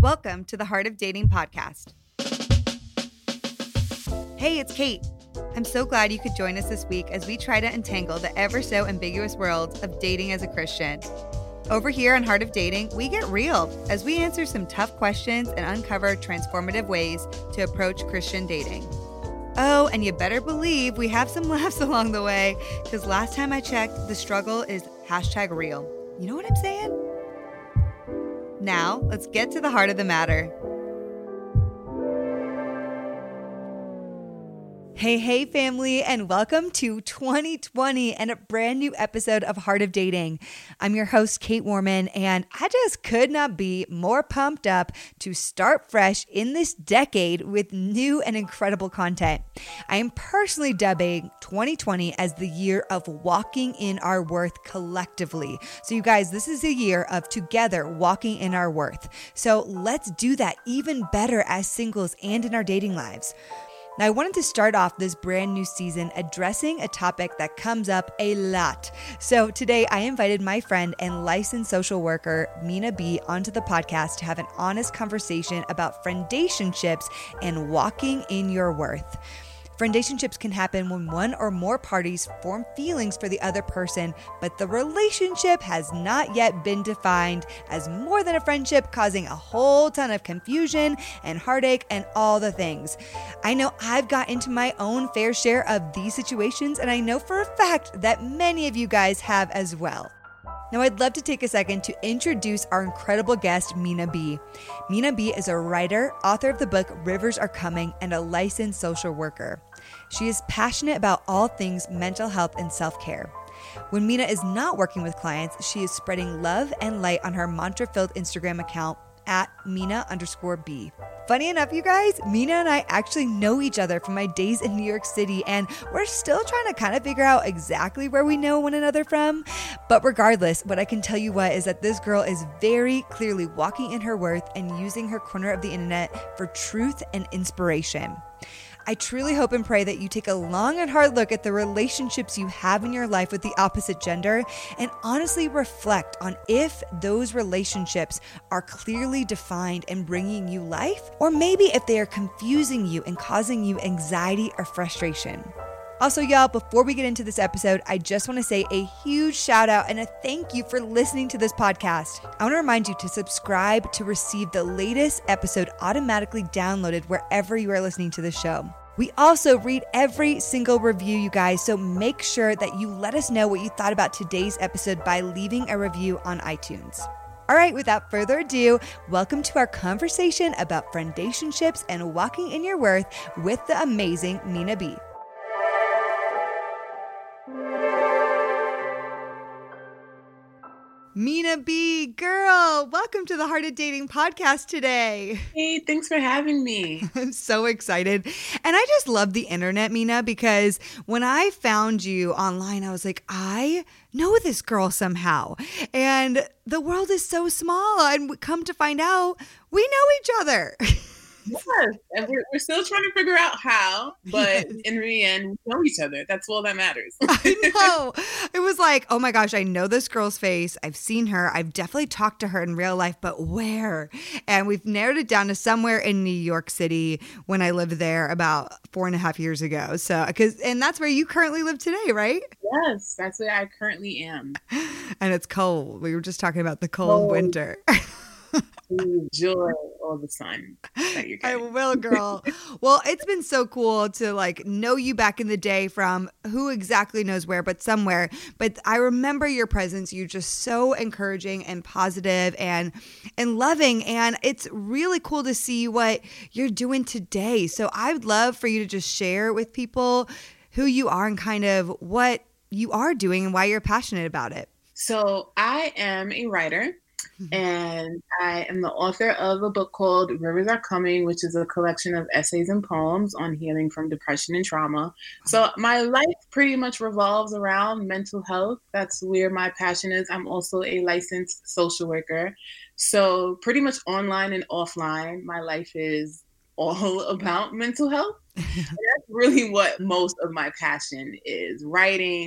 Welcome to the Heart of Dating podcast. Hey, it's Kate. I'm so glad you could join us this week as we try to untangle the ever so ambiguous world of dating as a Christian. Over here on Heart of Dating, we get real as we answer some tough questions and uncover transformative ways to approach Christian dating. Oh, and you better believe we have some laughs along the way, because last time I checked, the struggle is #real. You know what I'm saying? Now, let's get to the heart of the matter. Hey, family, and welcome to 2020 and a brand new episode of Heart of Dating. I'm your host, Kate Warman, and I just could not be more pumped up to start fresh in this decade with new and incredible content. I am personally dubbing 2020 as the year of walking in our worth collectively. So you guys, this is a year of together walking in our worth. So let's do that even better as singles and in our dating lives. Now, I wanted to start off this brand new season addressing a topic that comes up a lot. So today I invited my friend and licensed social worker, Mina B, onto the podcast to have an honest conversation about friendationships and walking in your worth. Friendationships can happen when one or more parties form feelings for the other person, but the relationship has not yet been defined as more than a friendship, causing a whole ton of confusion and heartache and all the things. I know I've got into my own fair share of these situations, and I know for a fact that many of you guys have as well. Now, I'd love to take a second to introduce our incredible guest, Mina B. Mina B is a writer, author of the book Rivers Are Coming, and a licensed social worker. She is passionate about all things mental health and self-care. When Mina is not working with clients, she is spreading love and light on her mantra-filled Instagram account at Mina_B. Funny enough, you guys, Mina and I actually know each other from my days in New York City, and we're still trying to kind of figure out exactly where we know one another from. But regardless, what I can tell you is that this girl is very clearly walking in her worth and using her corner of the internet for truth and inspiration. I truly hope and pray that you take a long and hard look at the relationships you have in your life with the opposite gender and honestly reflect on if those relationships are clearly defined and bringing you life, or maybe if they are confusing you and causing you anxiety or frustration. Also, y'all, before we get into this episode, I just want to say a huge shout out and a thank you for listening to this podcast. I want to remind you to subscribe to receive the latest episode automatically downloaded wherever you are listening to the show. We also read every single review, you guys, so make sure that you let us know what you thought about today's episode by leaving a review on iTunes. All right, without further ado, welcome to our conversation about friendationships and walking in your worth with the amazing Mina B. Mina B, girl, welcome to the Heart of Dating podcast today. Hey, thanks for having me. I'm so excited. And I just love the internet, Mina, because when I found you online, I was like, I know this girl somehow. And the world is so small. And come to find out, we know each other. Yes, and we're still trying to figure out how, but in the end, we know each other. That's all that matters. I know. It was like, oh my gosh, I know this girl's face. I've seen her. I've definitely talked to her in real life, but where? And we've narrowed it down to somewhere in New York City when I lived there about 4.5 years ago. So, and that's where you currently live today, right? Yes, that's where I currently am. And it's cold. We were just talking about the cold winter. Enjoy all the sun that you're getting. I will, girl. Well, it's been so cool to know you back in the day from who exactly knows where, but somewhere. But I remember your presence. You're just so encouraging and positive and loving. And it's really cool to see what you're doing today. So I would love for you to just share with people who you are and kind of what you are doing and why you're passionate about it. So I am a writer. And I am the author of a book called Rivers Are Coming, which is a collection of essays and poems on healing from depression and trauma. So my life pretty much revolves around mental health. That's where my passion is. I'm also a licensed social worker. So pretty much online and offline, my life is all about mental health. And that's really what most of my passion is: writing,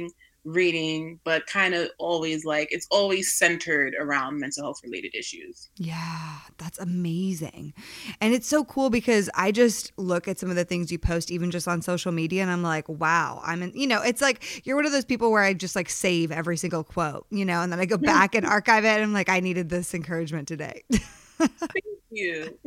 reading, but kind of always like it's always centered around mental health related issues. Yeah, that's amazing. And it's so cool because I just look at some of the things you post, even just on social media, and I'm like, wow, it's like you're one of those people where I just like save every single quote, and then I go back and archive it. And I'm like, I needed this encouragement today. Thank you.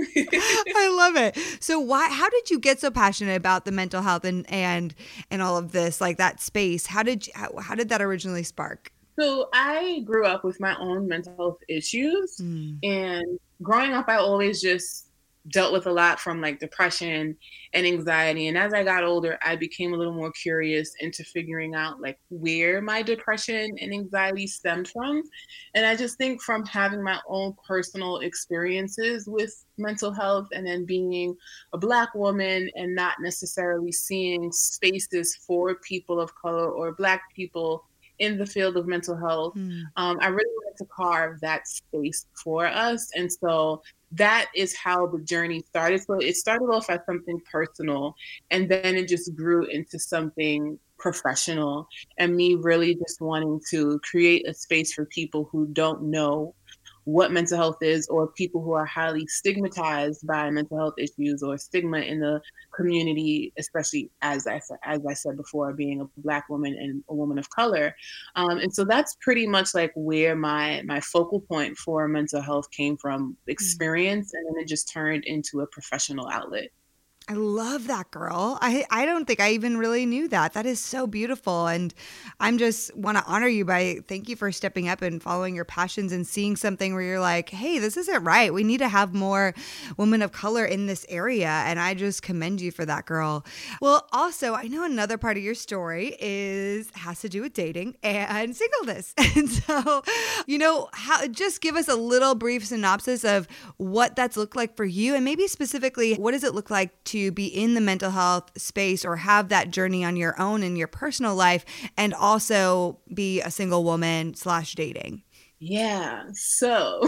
I love it. So how did you get so passionate about the mental health and all of this, like that space? How did that originally spark? So I grew up with my own mental health issues, and growing up, I always just dealt with a lot from like depression and anxiety. And as I got older, I became a little more curious into figuring out like where my depression and anxiety stemmed from. And I just think from having my own personal experiences with mental health, and then being a Black woman and not necessarily seeing spaces for people of color or Black people in the field of mental health, I really wanted to carve that space for us. And so that is how the journey started. So it started off as something personal, and then it just grew into something professional, and me really just wanting to create a space for people who don't know what mental health is, or people who are highly stigmatized by mental health issues or stigma in the community, especially as I said before, being a Black woman and a woman of color. And so that's pretty much like where my focal point for mental health came from, experience, and then it just turned into a professional outlet. I love that, girl. I don't think I even really knew that. That is so beautiful. And I'm just want to honor you by thank you for stepping up and following your passions and seeing something where you're like, hey, this isn't right. We need to have more women of color in this area. And I just commend you for that, girl. Well, also, I know another part of your story has to do with dating and singleness. And so, just give us a little brief synopsis of what that's looked like for you, and maybe specifically, what does it look like to be in the mental health space or have that journey on your own in your personal life, and also be a single woman / dating? Yeah. So,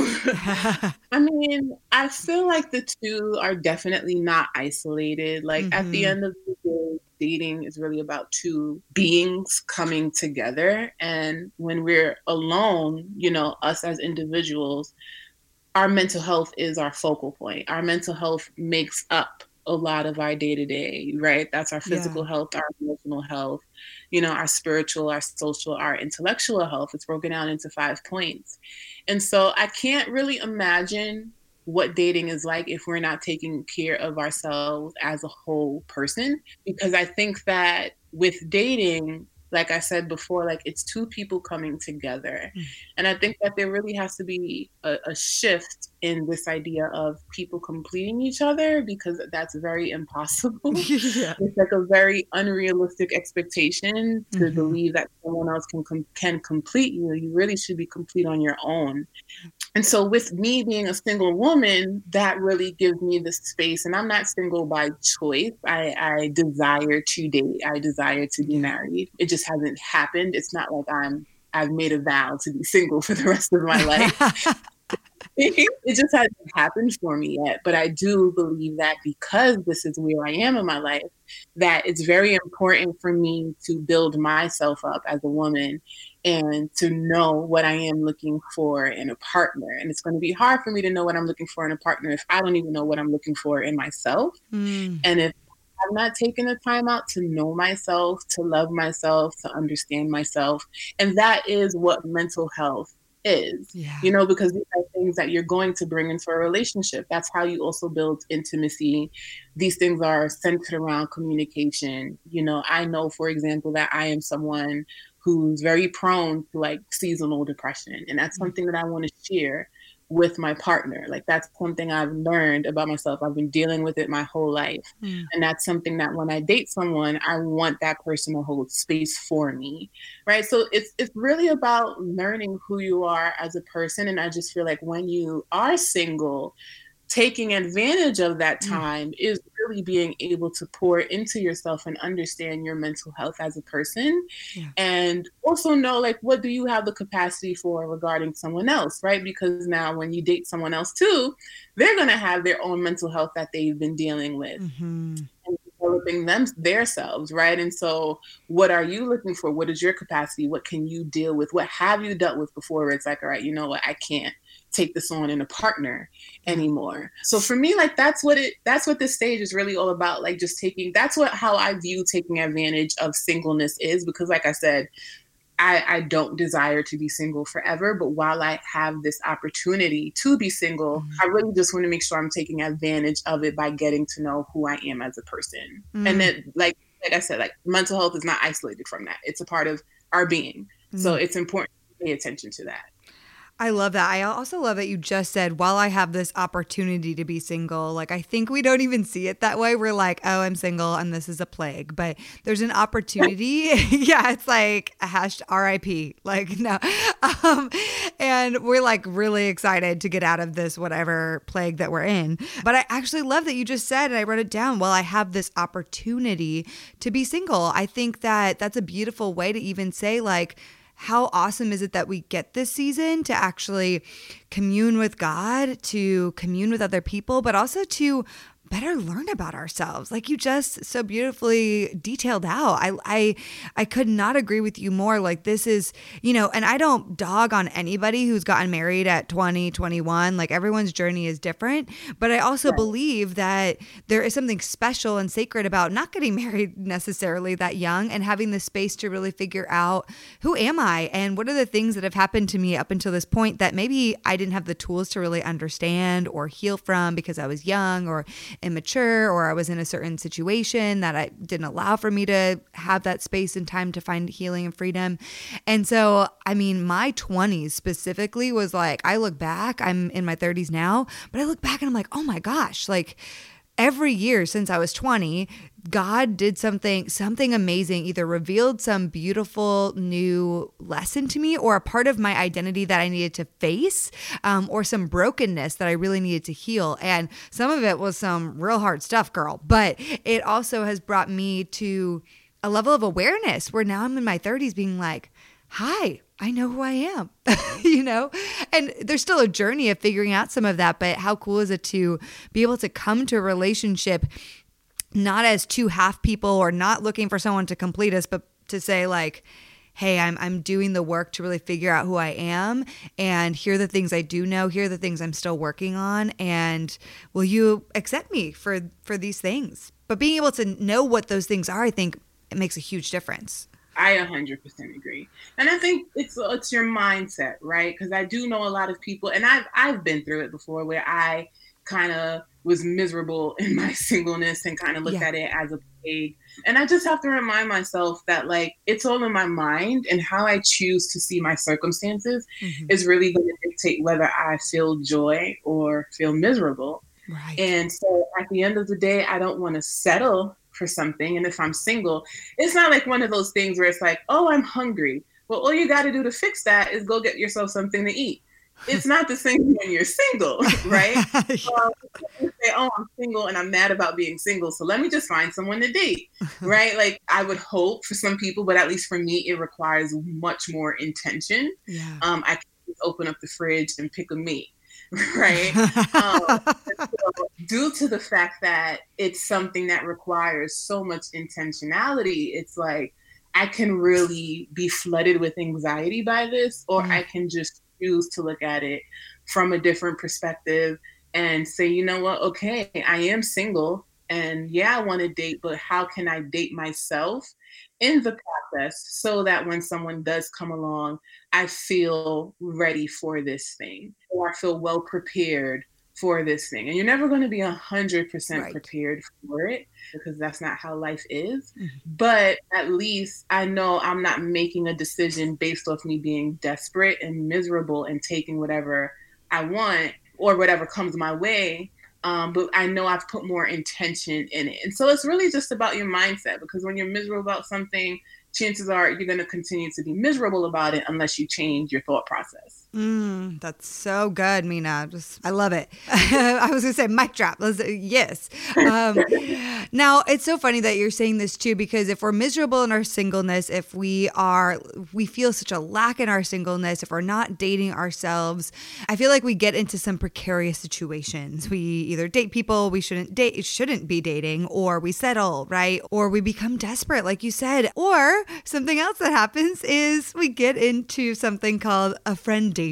I feel like the two are definitely not isolated. Like at the end of the day, dating is really about two beings coming together. And when we're alone, us as individuals, our mental health is our focal point. Our mental health makes up a lot of our day-to-day, right? That's our physical health, our emotional health, our spiritual, our social, our intellectual health. It's broken down into 5 points. And so I can't really imagine what dating is like if we're not taking care of ourselves as a whole person, because I think that with dating, like I said before, like it's two people coming together. And I think that there really has to be a shift in this idea of people completing each other, because that's very impossible. Yeah. It's like a very unrealistic expectation to believe that someone else can complete you. You really should be complete on your own. And so with me being a single woman, that really gives me the space. And I'm not single by choice. I desire to date. I desire to be married. It just hasn't happened. It's not like I've made a vow to be single for the rest of my life. It just hasn't happened for me yet. But I do believe that because this is where I am in my life, that it's very important for me to build myself up as a woman and to know what I am looking for in a partner. And it's going to be hard for me to know what I'm looking for in a partner if I don't even know what I'm looking for in myself. And if I'm not taking the time out to know myself, to love myself, to understand myself, and that is what mental health is, because these are things that you're going to bring into a relationship. That's how you also build intimacy. These things are centered around communication. I know, for example, that I am someone who's very prone to like seasonal depression. And that's something that I want to share with my partner. Like that's something I've learned about myself. I've been dealing with it my whole life. And that's something that when I date someone, I want that person to hold space for me. Right. So it's really about learning who you are as a person. And I just feel like when you are single, taking advantage of that time is really being able to pour into yourself and understand your mental health as a person. And also know, like, what do you have the capacity for regarding someone else, right? Because now when you date someone else too, they're going to have their own mental health that they've been dealing with. And develop developing their selves, right? And so what are you looking for? What is your capacity? What can you deal with? What have you dealt with before where it's like, all right, you know what, I can't take this on in a partner anymore. So for me, like that's what this stage is really all about. Like just how I view taking advantage of singleness is, because like I said, I don't desire to be single forever, but while I have this opportunity to be single, I really just want to make sure I'm taking advantage of it by getting to know who I am as a person. And then, like I said, like mental health is not isolated from that. It's a part of our being. So it's important to pay attention to that. I love that. I also love that you just said, while I have this opportunity to be single, like I think we don't even see it that way. We're like, oh, I'm single and this is a plague, but there's an opportunity. Yeah, it's like a #RIP. Like, no. And we're like really excited to get out of this whatever plague that we're in. But I actually love that you just said, and I wrote it down, while I have this opportunity to be single. I think that that's a beautiful way to even say, like, how awesome is it that we get this season to actually commune with God, to commune with other people, but also to better learn about ourselves. Like you just so beautifully detailed out. I could not agree with you more. Like this is, you know, and I don't dog on anybody who's gotten married at 20, 21. Like everyone's journey is different. But I also believe that there is something special and sacred about not getting married necessarily that young and having the space to really figure out, who am I and what are the things that have happened to me up until this point that maybe I didn't have the tools to really understand or heal from because I was young or immature, or I was in a certain situation that I didn't allow for me to have that space and time to find healing and freedom. And so, I mean, my 20s specifically was like, I look back, I'm in my 30s now, but I look back and I'm like, oh my gosh, like every year since I was 20, God did something amazing, either revealed some beautiful new lesson to me or a part of my identity that I needed to face, or some brokenness that I really needed to heal. And some of it was some real hard stuff, girl. But it also has brought me to a level of awareness where now I'm in my 30s being like, hi, I know who I am, you know, and there's still a journey of figuring out some of that. But how cool is it to be able to come to a relationship not as two half people or not looking for someone to complete us, but to say like, hey, I'm doing the work to really figure out who I am, and here are the things I do know, here are the things I'm still working on, and will you accept me for these things? But being able to know what those things are, I think it makes a huge difference. I 100% agree. And I think it's your mindset, right? Because I do know a lot of people, and I've been through it before, where I kind of was miserable in my singleness and kind of looked at it as a plague. And I just have to remind myself that like it's all in my mind, and how I choose to see my circumstances is really going to dictate whether I feel joy or feel miserable. Right. And so at the end of the day, I don't want to settle for something. And if I'm single, it's not like one of those things where it's like, oh, I'm hungry. Well, all you got to do to fix that is go get yourself something to eat. It's not the same when you're single, right? You say, oh, I'm single and I'm mad about being single, so let me just find someone to date, right? Like I would hope for some people, but at least for me, it requires much more intention. Yeah. I can just open up the fridge and pick a meat, right? So due to the fact that it's something that requires so much intentionality, it's like I can really be flooded with anxiety by this, or I can just choose to look at it from a different perspective and say, you know what, okay, I am single and yeah, I want to date, but how can I date myself in the process so that when someone does come along, I feel ready for this thing, or I feel well prepared for this thing. And you're never going to be 100% prepared for it, because that's not how life is. But at least I know I'm not making a decision based off me being desperate and miserable and taking whatever I want or whatever comes my way. But I know I've put more intention in it. And so it's really just about your mindset, because when you're miserable about something, chances are you're going to continue to be miserable about it unless you change your thought process. That's so good, Mina. I love it. I was going to say mic drop. Yes. Now, it's so funny that you're saying this too, because if we're miserable in our singleness, if we feel such a lack in our singleness, if we're not dating ourselves, I feel like we get into some precarious situations. We either date people we shouldn't be dating, or we settle, right? Or we become desperate, like you said. Or something else that happens is we get into something called a friendationship.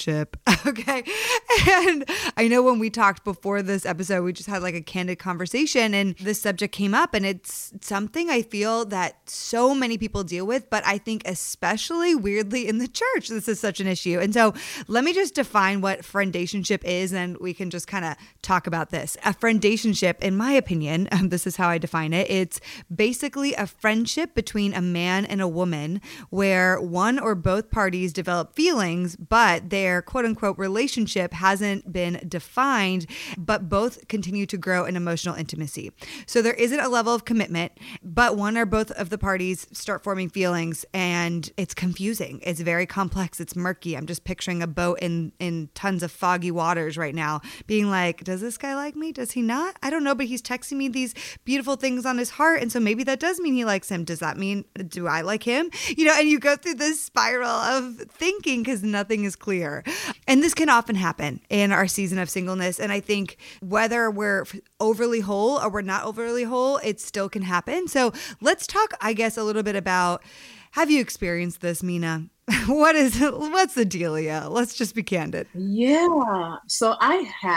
Okay. And I know when we talked before this episode, we just had like a candid conversation and this subject came up, and it's something I feel that so many people deal with, but I think especially weirdly in the church, this is such an issue. And so let me just define what friendationship is, and we can just kind of talk about this. A friendationship, in my opinion, this is how I define it. It's basically a friendship between a man and a woman where one or both parties develop feelings, but their quote unquote relationship hasn't been defined, but both continue to grow in emotional intimacy. So there isn't a level of commitment, but one or both of the parties start forming feelings, and it's confusing. It's very complex. It's murky. I'm just picturing a boat in tons of foggy waters right now, being like, does this guy like me? Does he not? I don't know, but he's texting me these beautiful things on his heart. And so maybe that does mean he likes him. Does that mean, do I like him? And you go through this spiral of thinking because nothing is clear. And this can often happen in our season of singleness. And I think whether we're overly whole or we're not overly whole, it still can happen. So let's talk, I guess, a little bit about, have you experienced this, Mina? What's the dealio? Let's just be candid. Yeah. So I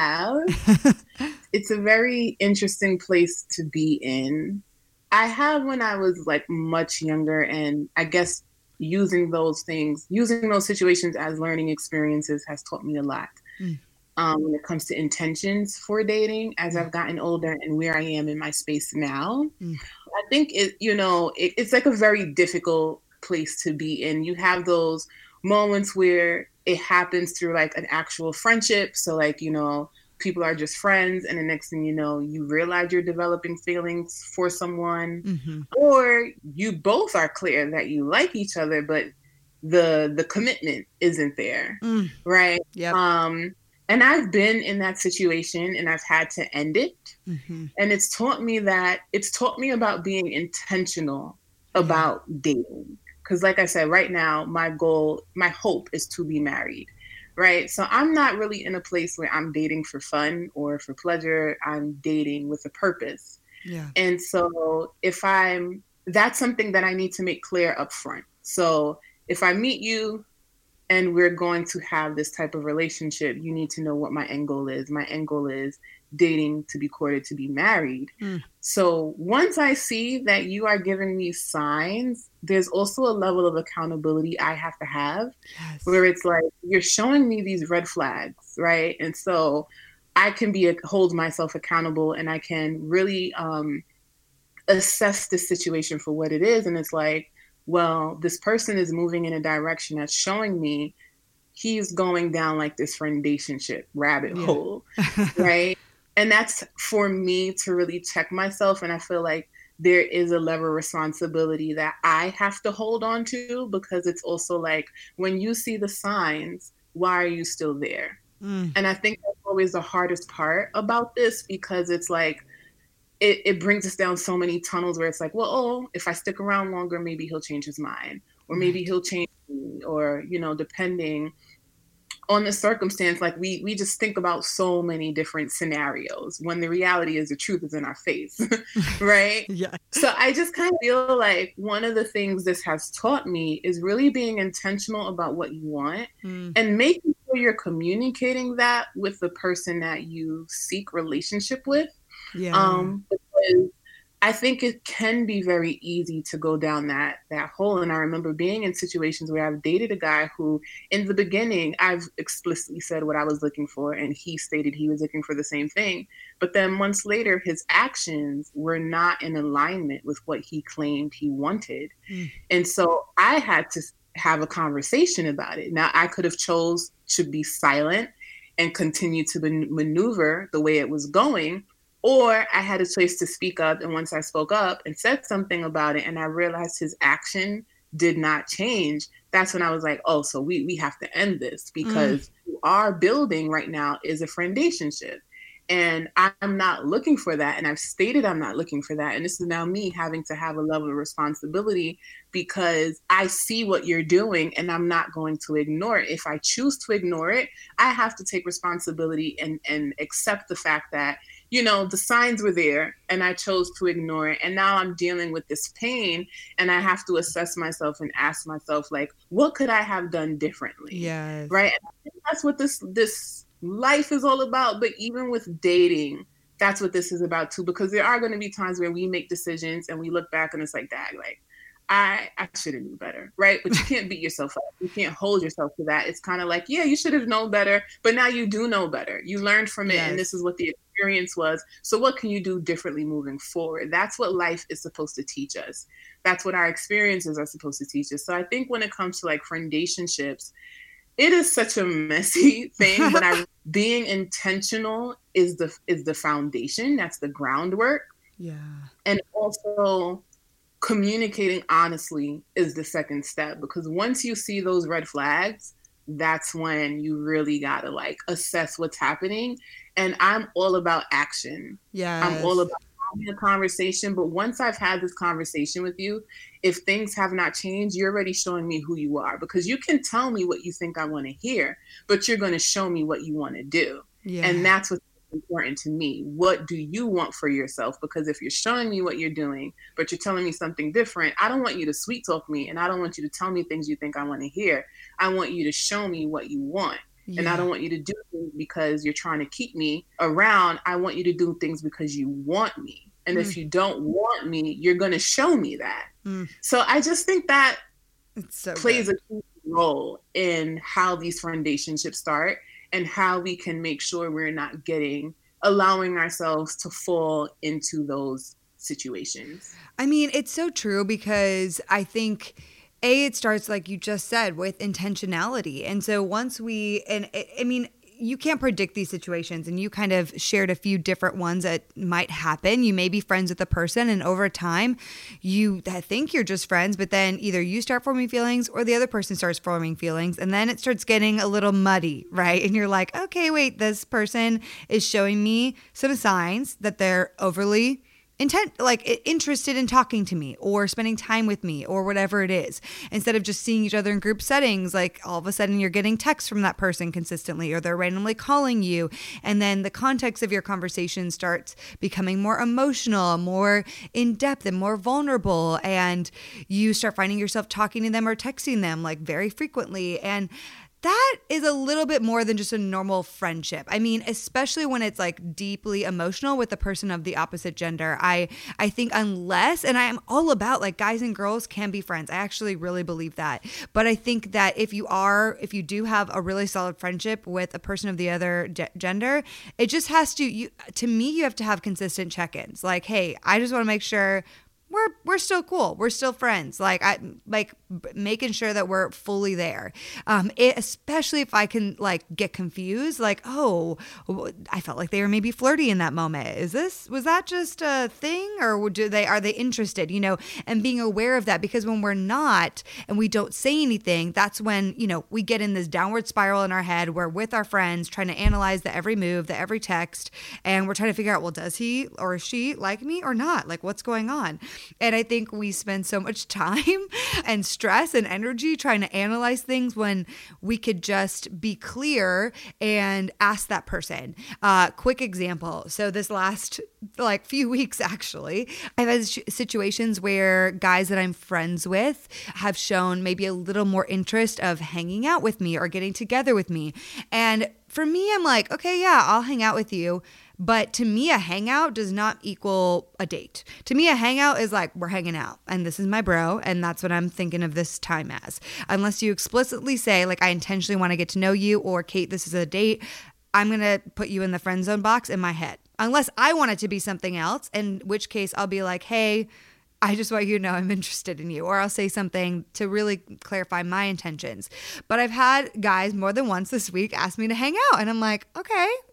have. It's a very interesting place to be in. I have when I was like much younger, and I guess using those situations as learning experiences has taught me a lot. When it comes to intentions for dating as I've gotten older and where I am in my space now. I think it's like a very difficult place to be in. You have those moments where it happens through like an actual friendship. So like, people are just friends, and the next thing you know, you realize you're developing feelings for someone, or you both are clear that you like each other, but the commitment isn't there, right? Yep. And I've been in that situation, and I've had to end it, and it's taught me about being intentional about dating. Because like I said, right now, my hope is to be married. Right. So I'm not really in a place where I'm dating for fun or for pleasure. I'm dating with a purpose. Yeah. And so that's something that I need to make clear up front. So if I meet you and we're going to have this type of relationship, you need to know what my end goal is. My end goal is dating to be courted, to be married. So once I see that you are giving me signs, there's also a level of accountability I have to have, where it's like, you're showing me these red flags, right? And so I can hold myself accountable, and I can really assess the situation for what it is. And it's like, well, this person is moving in a direction that's showing me he's going down like this friendationship rabbit hole, right? And that's for me to really check myself. And I feel like there is a level of responsibility that I have to hold on to, because it's also like, when you see the signs, why are you still there? And I think that's always the hardest part about this, because it's like, it brings us down so many tunnels where it's like, well, if I stick around longer, maybe he'll change his mind, or maybe he'll change me, or, depending on the circumstance. Like we just think about so many different scenarios, when the reality is the truth is in our face, right? Yeah. So I just kind of feel like one of the things this has taught me is really being intentional about what you want, and making sure you're communicating that with the person that you seek relationship with. Because I think it can be very easy to go down that hole. And I remember being in situations where I've dated a guy who, in the beginning, I've explicitly said what I was looking for, and he stated he was looking for the same thing. But then months later, his actions were not in alignment with what he claimed he wanted. And so I had to have a conversation about it. Now, I could have chose to be silent and continue to maneuver the way it was going, Or I had a choice to speak up. And once I spoke up and said something about it and I realized his action did not change, that's when I was like, oh, so we have to end this, because our building right now is a friendationship. And I'm not looking for that. And I've stated I'm not looking for that. And this is now me having to have a level of responsibility, because I see what you're doing and I'm not going to ignore it. If I choose to ignore it, I have to take responsibility and accept the fact that, you know, the signs were there and I chose to ignore it. And now I'm dealing with this pain and I have to assess myself and ask myself, like, what could I have done differently? Yes. Right. And I think that's what this life is all about. But even with dating, that's what this is about too, because there are going to be times where we make decisions and we look back and it's like, dang, like I should have known better, right? But you can't beat yourself up. You can't hold yourself to that. It's kind of like, yeah, you should have known better, but now you do know better. You learned from it, and this is what the experience was. So what can you do differently moving forward? That's what life is supposed to teach us. That's what our experiences are supposed to teach us. So I think when it comes to like friendationships, it is such a messy thing, but being intentional is the foundation. That's the groundwork. Yeah. And also communicating honestly is the second step, because once you see those red flags, that's when you really gotta like assess what's happening. And I'm all about action. Yeah. I'm all about having a conversation. But once I've had this conversation with you, if things have not changed, you're already showing me who you are, because you can tell me what you think I want to hear, but you're going to show me what you want to do. Yeah. And that's what's important to me. What do you want for yourself? Because if you're showing me what you're doing, but you're telling me something different, I don't want you to sweet talk me, and I don't want you to tell me things you think I want to hear. I want you to show me what you want. Yeah. And I don't want you to do things because you're trying to keep me around. I want you to do things because you want me. And if you don't want me, you're going to show me that. So I just think that plays a key role in how these friendationships start and how we can make sure we're not allowing ourselves to fall into those situations. I mean, it's so true, because I think it starts, like you just said, with intentionality. And so once you can't predict these situations, and you kind of shared a few different ones that might happen. You may be friends with a person, and over time you think you're just friends, but then either you start forming feelings or the other person starts forming feelings, and then it starts getting a little muddy, right? And you're like, okay, wait, this is showing me some signs that they're overly interested in talking to me or spending time with me or whatever it is. Instead of just seeing each other in group settings, like all of a sudden you're getting texts from that person consistently, or they're randomly calling you. And then the context of your conversation starts becoming more emotional, more in depth, and more vulnerable. And you start finding yourself talking to them or texting them like very frequently. And that is a little bit more than just a normal friendship. I mean, especially when it's like deeply emotional with a person of the opposite gender. I think unless, and I am all about like guys and girls can be friends. I actually really believe that. But I think that if you do have a really solid friendship with a person of the other gender, it just has to you have to have consistent check-ins. Like, hey, I just want to make sure we're still cool. We're still friends. Making sure that we're fully there. Especially if I can like get confused, like, oh, I felt like they were maybe flirty in that moment. Was that just a thing, or are they interested? You know, and being aware of that, because when we're not and we don't say anything, that's when, you know, we get in this downward spiral in our head. We're with our friends trying to analyze the every move, the every text, and we're trying to figure out, well, does he or she like me or not? Like, what's going on? And I think we spend so much time and stress and energy trying to analyze things when we could just be clear and ask that person. Quick example. So this last few weeks, actually, I've had situations where guys that I'm friends with have shown maybe a little more interest of hanging out with me or getting together with me. And for me, I'm like, okay, yeah, I'll hang out with you. But to me, a hangout does not equal a date. To me, a hangout is like, we're hanging out and this is my bro, and that's what I'm thinking of this time as. Unless you explicitly say, like, I intentionally want to get to know you, or Kate, this is a date, I'm going to put you in the friend zone box in my head. Unless I want it to be something else, in which case I'll be like, hey, I just want you to know I'm interested in you. Or I'll say something to really clarify my intentions. But I've had guys more than once this week ask me to hang out. And I'm like, okay,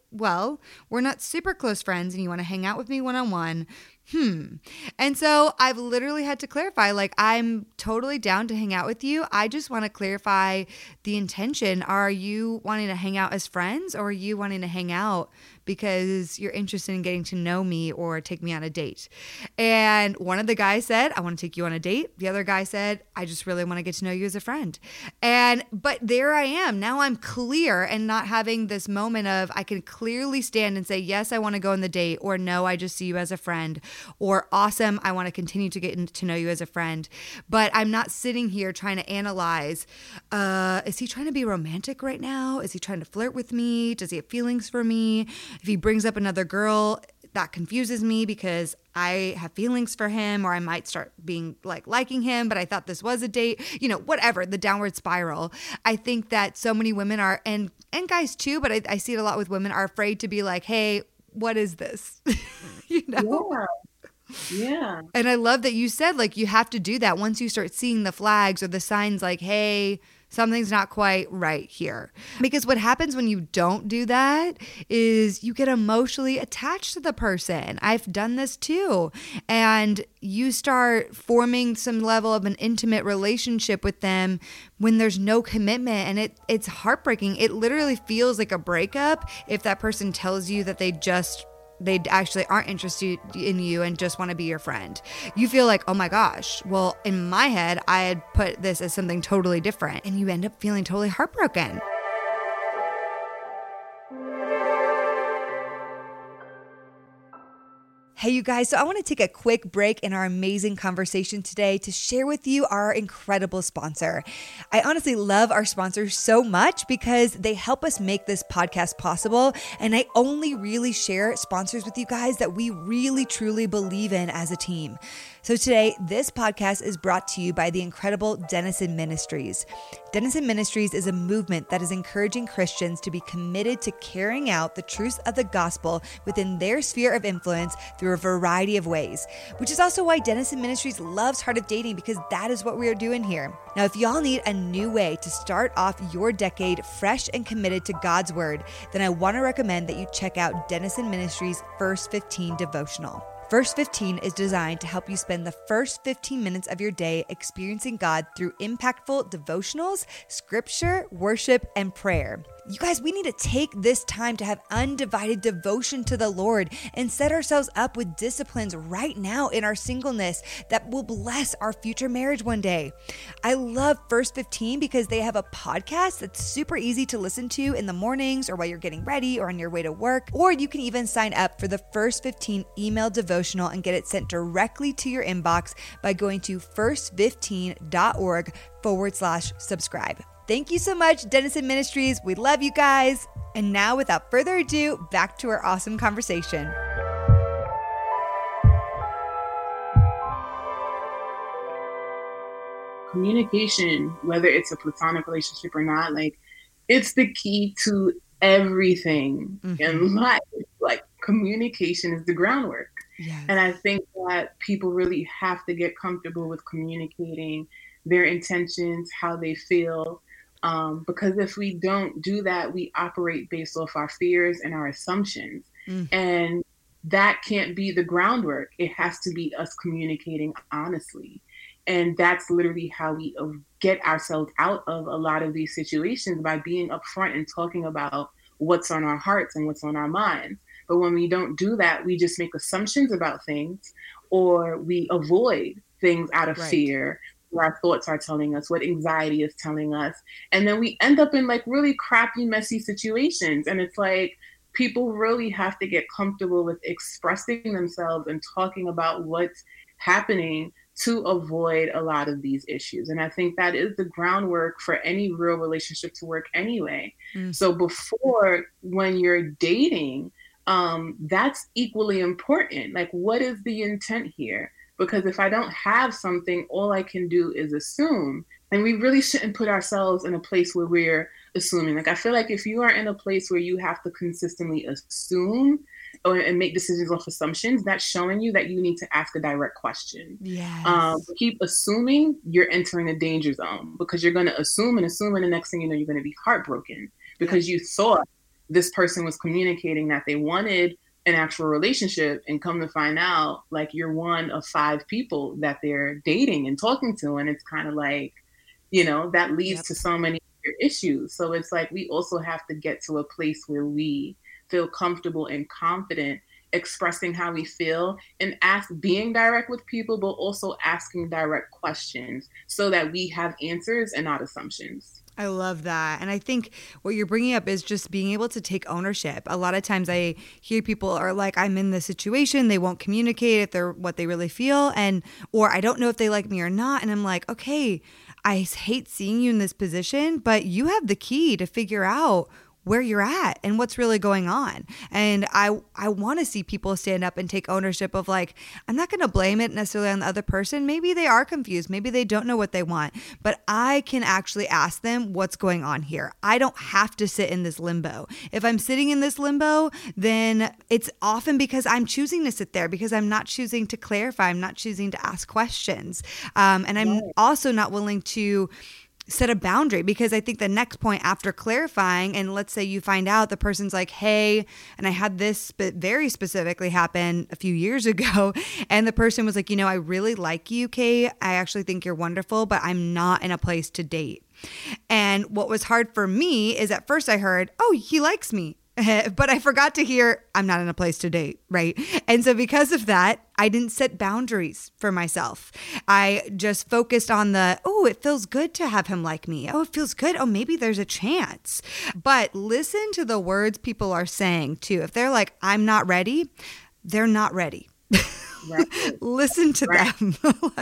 well, we're not super close friends and you want to hang out with me one-on-one. And so I've literally had to clarify, like, I'm totally down to hang out with you. I just want to clarify the intention. Are you wanting to hang out as friends, or are you wanting to hang out because you're interested in getting to know me or take me on a date? And one of the guys said, I want to take you on a date. The other guy said, I just really want to get to know you as a friend. But there I am. Now I'm clear and not having this moment of I can clearly stand and say, yes, I want to go on the date, or no, I just see you as a friend, or awesome, I want to continue to get to know you as a friend. But I'm not sitting here trying to analyze, is he trying to be romantic right now? Is he trying to flirt with me? Does he have feelings for me? If he brings up another girl, that confuses me because I have feelings for him, or I might start being liking him, but I thought this was a date, whatever, the downward spiral. I think that so many women are, and guys too, but I see it a lot with women, are afraid to be like, hey, what is this? Yeah. And I love that you said, you have to do that once you start seeing the flags or the signs like, hey, something's not quite right here. Because what happens when you don't do that is you get emotionally attached to the person. I've done this too. And you start forming some level of an intimate relationship with them when there's no commitment. And it's heartbreaking. It literally feels like a breakup if that person tells you that they actually aren't interested in you and just want to be your friend. You feel like, oh my gosh, well, in my head, I had put this as something totally different. And you end up feeling totally heartbroken. Hey, you guys, so I want to take a quick break in our amazing conversation today to share with you our incredible sponsor. I honestly love our sponsors so much because they help us make this podcast possible. And I only really share sponsors with you guys that we really, truly believe in as a team. So today, this podcast is brought to you by the incredible Denison Ministries. Denison Ministries is a movement that is encouraging Christians to be committed to carrying out the truths of the gospel within their sphere of influence through a variety of ways, which is also why Denison Ministries loves Heart of Dating, because that is what we are doing here. Now, if y'all need a new way to start off your decade fresh and committed to God's word, then I want to recommend that you check out Denison Ministries' First 15 devotional. First 15 is designed to help you spend the first 15 minutes of your day experiencing God through impactful devotionals, scripture, worship, and prayer. You guys, we need to take this time to have undivided devotion to the Lord and set ourselves up with disciplines right now in our singleness that will bless our future marriage one day. I love First 15 because they have a podcast that's super easy to listen to in the mornings or while you're getting ready or on your way to work. Or you can even sign up for the First 15 email devotional and get it sent directly to your inbox by going to first15.org/subscribe. Thank you so much, Denison Ministries. We love you guys. And now, without further ado, back to our awesome conversation. Communication, whether it's a platonic relationship or not, it's the key to everything in life. Communication is the groundwork. Yes. And I think that people really have to get comfortable with communicating their intentions, how they feel. Because if we don't do that, we operate based off our fears and our assumptions. And that can't be the groundwork. It has to be us communicating honestly. And that's literally how we get ourselves out of a lot of these situations, by being upfront and talking about what's on our hearts and what's on our minds. But when we don't do that, we just make assumptions about things, or we avoid things out of fear. What our thoughts are telling us, what anxiety is telling us. And then we end up in really crappy, messy situations. And it's people really have to get comfortable with expressing themselves and talking about what's happening to avoid a lot of these issues. And I think that is the groundwork for any real relationship to work anyway. So before, when you're dating, that's equally important. What is the intent here? Because if I don't have something, all I can do is assume. And we really shouldn't put ourselves in a place where we're assuming. I feel like if you are in a place where you have to consistently assume and make decisions off assumptions, that's showing you that you need to ask a direct question. Yes. Keep assuming, you're entering a danger zone, because you're going to assume, and the next thing you know, you're going to be heartbroken because you thought this person was communicating that they wanted an actual relationship, and come to find out, like, you're one of 5 people that they're dating and talking to. And it's kind of like, that leads to so many issues. So it's like, we also have to get to a place where we feel comfortable and confident expressing how we feel, and being direct with people, but also asking direct questions so that we have answers and not assumptions. I love that. And I think what you're bringing up is just being able to take ownership. A lot of times I hear people are like, I'm in this situation. They won't communicate if they're what they really feel. Or I don't know if they like me or not. And I'm like, okay, I hate seeing you in this position, but you have the key to figure out where you're at and what's really going on. And I want to see people stand up and take ownership of, like, I'm not going to blame it necessarily on the other person. Maybe they are confused. Maybe they don't know what they want, but I can actually ask them what's going on here. I don't have to sit in this limbo. If I'm sitting in this limbo, then it's often because I'm choosing to sit there, because I'm not choosing to clarify. I'm not choosing to ask questions. And I'm also not willing to set a boundary, because I think the next point after clarifying, and let's say you find out the person's like, hey, and I had this very specifically happen a few years ago, and the person was like, I really like you, Kay. I actually think you're wonderful, but I'm not in a place to date. And what was hard for me is at first I heard, oh, he likes me. But I forgot to hear, I'm not in a place to date, right? And so because of that, I didn't set boundaries for myself. I just focused on it feels good to have him like me. Oh, it feels good. Oh, maybe there's a chance. But listen to the words people are saying too. If they're like, I'm not ready, they're not ready. Right. Listen to them.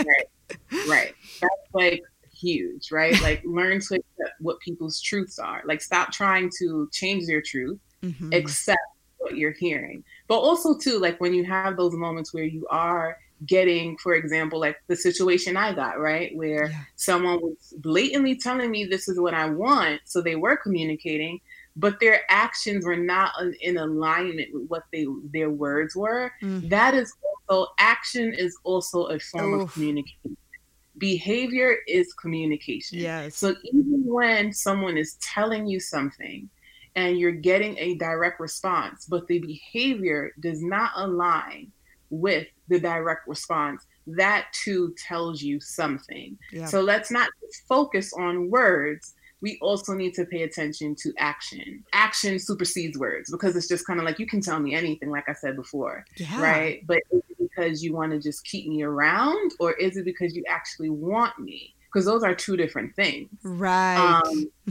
Right. That's like huge, right? Like, learn to accept what people's truths are. Like, stop trying to change their truth. Mm-hmm. Accept what you're hearing. But also too, like, when you have those moments where you are getting, for example, like the situation I got, right, where someone was blatantly telling me this is what I want, so they were communicating, but their actions were not in alignment with what their words were. That is also, action is also a form of communication. Behavior is communication. Yes. So even when someone is telling you something and you're getting a direct response, but the behavior does not align with the direct response, that too tells you something. Yeah. So let's not just focus on words. We also need to pay attention to action. Action supersedes words, because it's just kind of like, you can tell me anything, like I said before, right? But is it because you want to just keep me around, or is it because you actually want me? Because those are two different things. Right.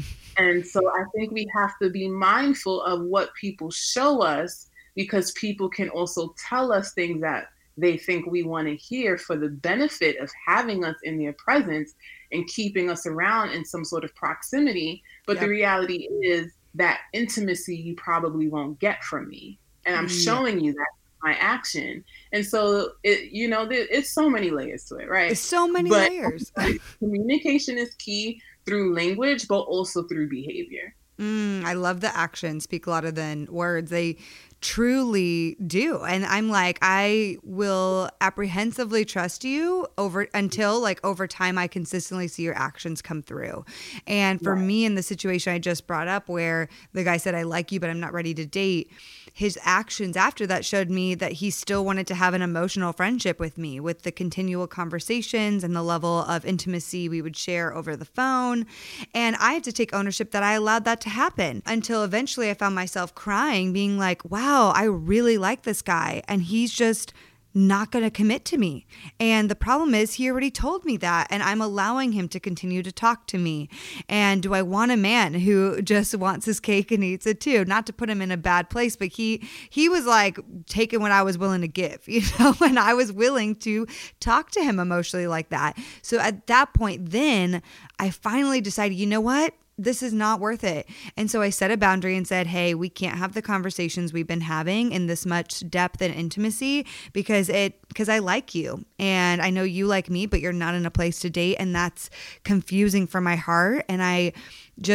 And so I think we have to be mindful of what people show us, because people can also tell us things that they think we want to hear for the benefit of having us in their presence and keeping us around in some sort of proximity. But the reality is that intimacy you probably won't get from me. And I'm showing you that my action. And so it's so many layers to it, right? It's so many layers. Communication is key through language, but also through behavior. I love the actions speak louder than words. They truly do. And I'm like, I will apprehensively trust you until over time I consistently see your actions come through. And for me, in the situation I just brought up where the guy said, I like you, but I'm not ready to date, his actions after that showed me that he still wanted to have an emotional friendship with me, with the continual conversations and the level of intimacy we would share over the phone. And I had to take ownership that I allowed that to happen, until eventually I found myself crying, being like, wow, I really like this guy, and he's just not going to commit to me. And the problem is, he already told me that, and I'm allowing him to continue to talk to me. And do I want a man who just wants his cake and eats it too? Not to put him in a bad place, but he was like taking what I was willing to give, and I was willing to talk to him emotionally like that. So at that point, then I finally decided, you know what? This is not worth it. And so I set a boundary and said, hey, we can't have the conversations we've been having in this much depth and intimacy, because I like you and I know you like me, but you're not in a place to date. And that's confusing for my heart. And I just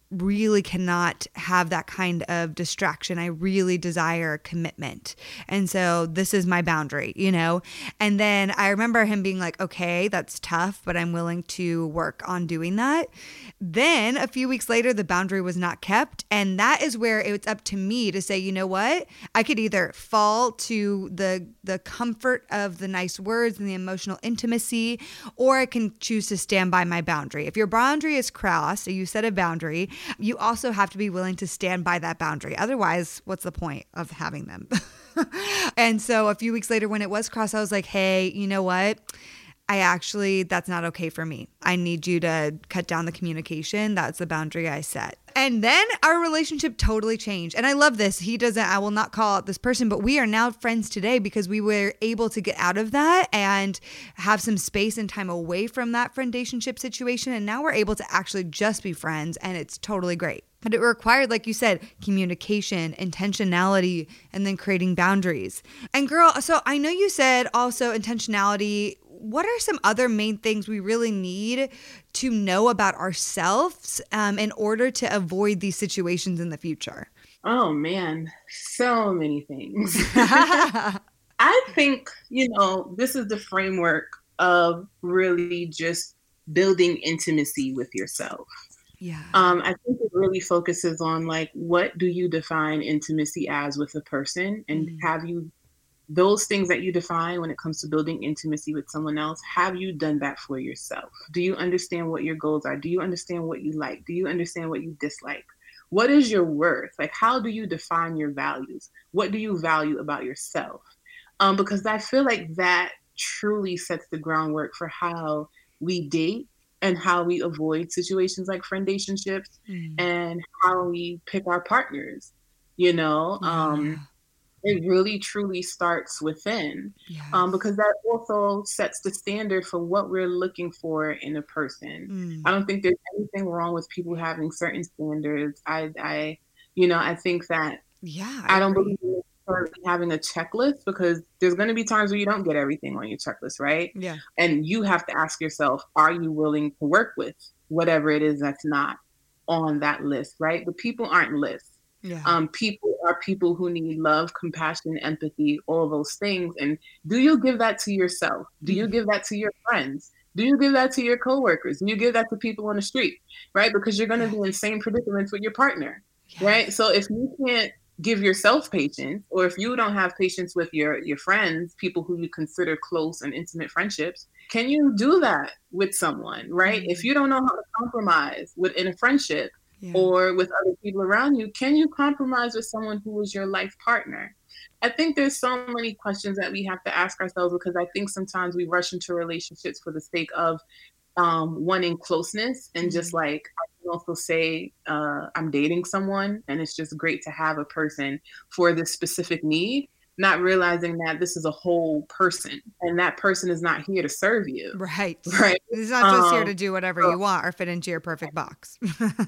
really cannot have that kind of distraction. I really desire commitment. And so this is my boundary, you know? And then I remember him being like, okay, that's tough, but I'm willing to work on doing that. Then a few weeks later, the boundary was not kept. And that is where it's up to me to say, you know what? I could either fall to the comfort of the nice words and the emotional intimacy, or I can choose to stand by my boundary. If your boundary is crossed, you set a boundary, you also have to be willing to stand by that boundary. Otherwise, what's the point of having them? And so a few weeks later, when it was crossed, I was like, hey, you know what? That's not okay for me. I need you to cut down the communication. That's the boundary I set. And then our relationship totally changed. And I love this. I will not call out this person, but we are now friends today because we were able to get out of that and have some space and time away from that friendationship situation. And now we're able to actually just be friends, and it's totally great. But it required, like you said, communication, intentionality, and then creating boundaries. And girl, so I know you said also intentionality. What are some other main things we really need to know about ourselves in order to avoid these situations in the future? Oh man, so many things. I think, this is the framework of really just building intimacy with yourself. Yeah. I think it really focuses on like, what do you define intimacy as with a person? And have you, those things that you define when it comes to building intimacy with someone else, have you done that for yourself? Do you understand what your goals are? Do you understand what you like? Do you understand what you dislike? What is your worth? Like, how do you define your values? What do you value about yourself? Because I feel like that truly sets the groundwork for how we date and how we avoid situations like friendationships and how we pick our partners, It really truly starts within, because that also sets the standard for what we're looking for in a person. I don't think there's anything wrong with people having certain standards. I think that I don't believe in having a checklist, because there's going to be times where you don't get everything on your checklist, right? Yeah. And you have to ask yourself, are you willing to work with whatever it is that's not on that list, right? But people aren't lists. Yeah. People are people who need love, compassion, empathy, all those things. And do you give that to yourself? Do you give that to your friends? Do you give that to your coworkers? Do you give that to people on the street, right? Because you're going to be in the same predicaments with your partner, right? So if you can't give yourself patience, or if you don't have patience with your friends, people who you consider close and intimate friendships, can you do that with someone, right? If you don't know how to compromise within a friendship, or with other people around you, can you compromise with someone who is your life partner? I think there's so many questions that we have to ask ourselves, because I think sometimes we rush into relationships for the sake of wanting closeness, and just like, I can also say I'm dating someone and it's just great to have a person for this specific need, not realizing that this is a whole person and that person is not here to serve you. Right. Right. He's not just here to do whatever you want or fit into your perfect box.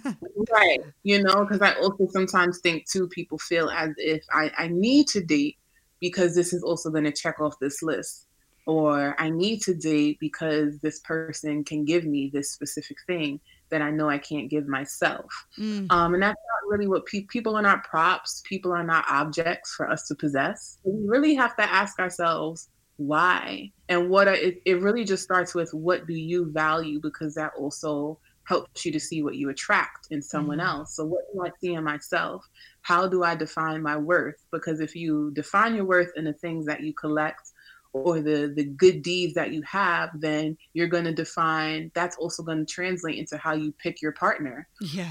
Right. Because I also sometimes think too, people feel as if I need to date because this is also going to check off this list, or I need to date because this person can give me this specific thing that I know I can't give myself. And that's not really what people are not props. People are not objects for us to possess. We really have to ask ourselves why, and it really just starts with, what do you value? Because that also helps you to see what you attract in someone else. So what do I see in myself? How do I define my worth? Because if you define your worth in the things that you collect, or the good deeds that you have, then you're going to define, that's also going to translate into how you pick your partner. Yes.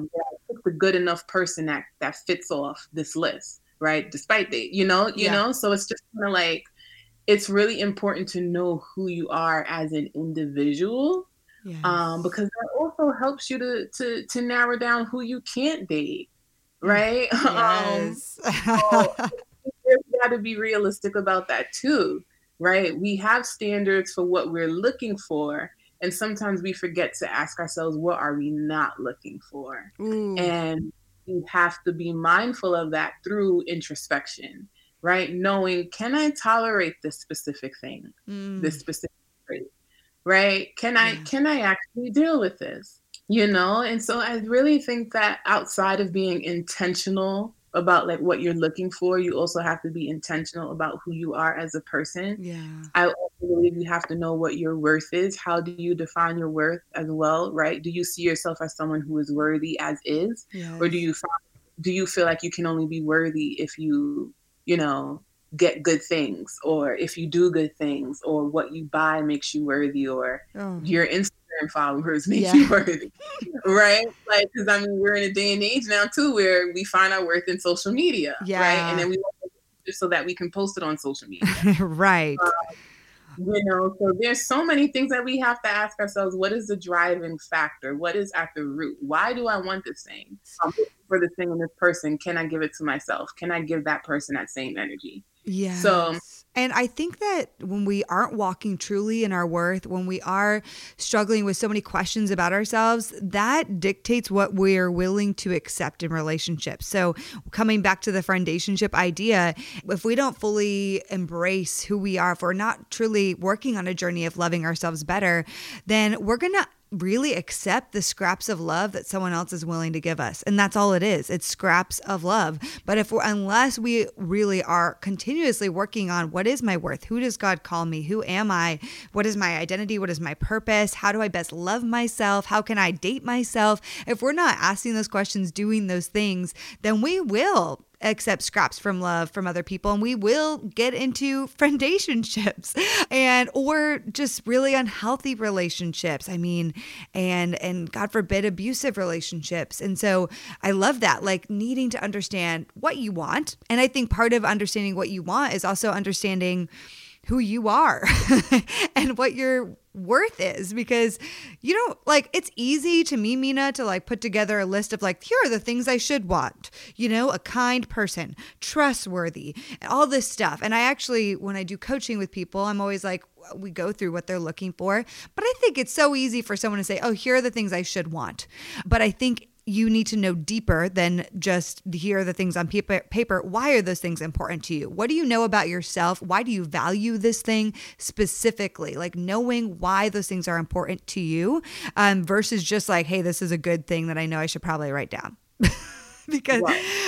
The good enough person that fits off this list, right? Despite that, so it's just kind of like, it's really important to know who you are as an individual, because that also helps you to narrow down who you can't date, right? Yes. So there's got to be realistic about that too, right? We have standards for what we're looking for, and sometimes we forget to ask ourselves, what are we not looking for? And you have to be mindful of that through introspection, right? Knowing, can I tolerate this specific thing, this specific trait, right? Can I actually deal with this? And so I really think that outside of being intentional about like what you're looking for, you also have to be intentional about who you are as a person. Yeah. I also believe you have to know what your worth is. How do you define your worth as well, right? Do you see yourself as someone who is worthy as is? Or Yes. do you feel like you can only be worthy if you know, get good things, or if you do good things, or what you buy makes you worthy, or Oh, your Instagram followers make yeah. you worthy, right? Like, because I mean, we're in a day and age now too where we find our worth in social media, right? And Yeah. then we want it so that we can post it on social media. Right. So there's so many things that we have to ask ourselves. What is the driving factor? What is at the root? Why do I want this thing? I'm looking for this thing in this person. Can I give it to myself? Can I give that person that same energy? So Yes. And I think that when we aren't walking truly in our worth, when we are struggling with so many questions about ourselves, that dictates what we're willing to accept in relationships. So, coming back to the friendationship idea, if we don't fully embrace who we are, if we're not truly working on a journey of loving ourselves better, then we're going to really accept the scraps of love that someone else is willing to give us. And that's all it is. It's scraps of love. But unless we really are continuously working on what is my worth? Who does God call me? Who am I? What is my identity? What is my purpose? How do I best love myself? How can I date myself? If we're not asking those questions, doing those things, then we will accept scraps from love from other people, and we will get into friendationships or just really unhealthy relationships. I mean, and God forbid, abusive relationships. And so I love that, like needing to understand what you want. And I think part of understanding what you want is also understanding who you are and what your worth is, because it's easy to me, Mina, to like put together a list of like, here are the things I should want, a kind person, trustworthy, and all this stuff. And I actually, when I do coaching with people, I'm always like, we go through what they're looking for. But I think it's so easy for someone to say, oh, here are the things I should want. But I think you need to know deeper than just here are the things on paper. Why are those things important to you? What do you know about yourself? Why do you value this thing specifically? Like knowing why those things are important to you versus just like, hey, this is a good thing that I know I should probably write down. Because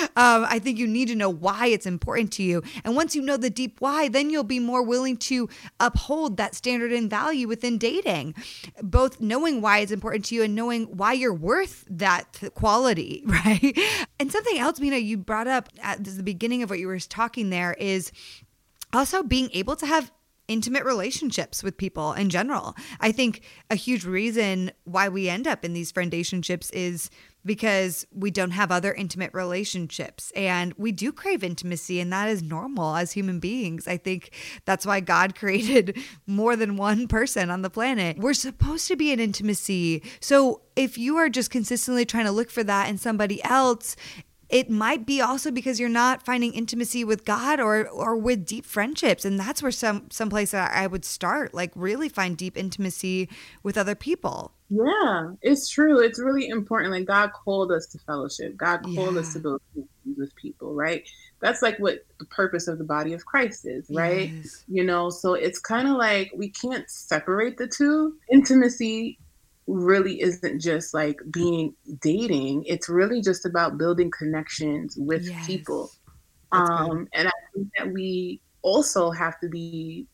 I think you need to know why it's important to you. And once you know the deep why, then you'll be more willing to uphold that standard and value within dating. Both knowing why it's important to you and knowing why you're worth that quality, right? And something else, Mina, you brought up at the beginning of what you were talking there is also being able to have intimate relationships with people in general. I think a huge reason why we end up in these friendationships is because we don't have other intimate relationships, and we do crave intimacy, and that is normal as human beings. I think that's why God created more than one person on the planet. We're supposed to be in intimacy. So if you are just consistently trying to look for that in somebody else, it might be also because you're not finding intimacy with God or with deep friendships. And that's where some place that I would start, like really find deep intimacy with other people. Yeah, it's true. It's really important. Like God called us to fellowship. God called us to build connections with people, right? That's like what the purpose of the body of Christ is, right? Yes. So it's kind of like we can't separate the two. Intimacy really isn't just like dating. It's really just about building connections with people. And I think that we also have to be,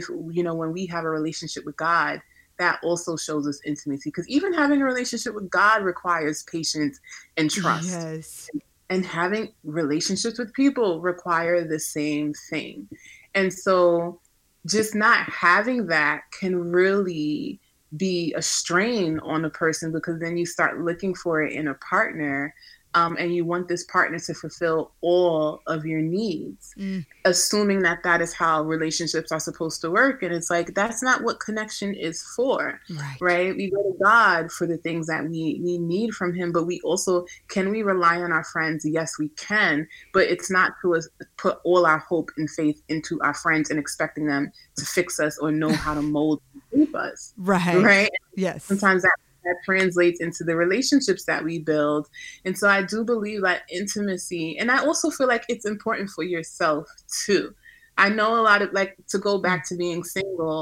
when we have a relationship with God, that also shows us intimacy, because even having a relationship with God requires patience and trust. Yes. And having relationships with people require the same thing. And so just not having that can really be a strain on a person, because then you start looking for it in a partner, and you want this partner to fulfill all of your needs, assuming that that is how relationships are supposed to work. And it's like, that's not what connection is for, right? We go to God for the things that we need from him, but can we rely on our friends? Yes, we can, but it's not to put all our hope and faith into our friends and expecting them to fix us or know how to mold and shape us. Right? Yes. Sometimes that translates into the relationships that we build. And so I do believe that intimacy, and I also feel like it's important for yourself too. I know a lot of, like, to go back to being single,